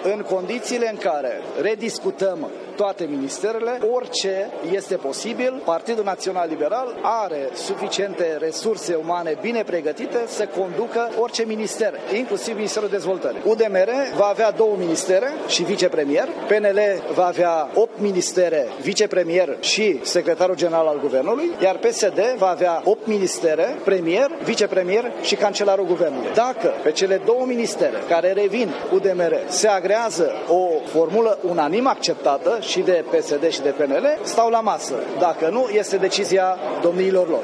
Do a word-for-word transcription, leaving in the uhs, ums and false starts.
în condițiile în care rediscutăm toate ministerele, orice este posibil. Partidul Național Liberal are suficiente resurse umane bine pregătite să conducă orice minister, inclusiv Ministerul Dezvoltării. U D M R va avea două ministere și vicepremier, P N L va avea opt ministere, vicepremier și secretarul general al guvernului, iar P S D va avea opt ministere, premier, vicepremier și cancelarul guvernului. Dacă pe cele două ministere care revin U D M R se agrează o formulă unanim acceptată și de P S D și de P N L, stau la masă. Dacă nu, este decizia domniilor lor.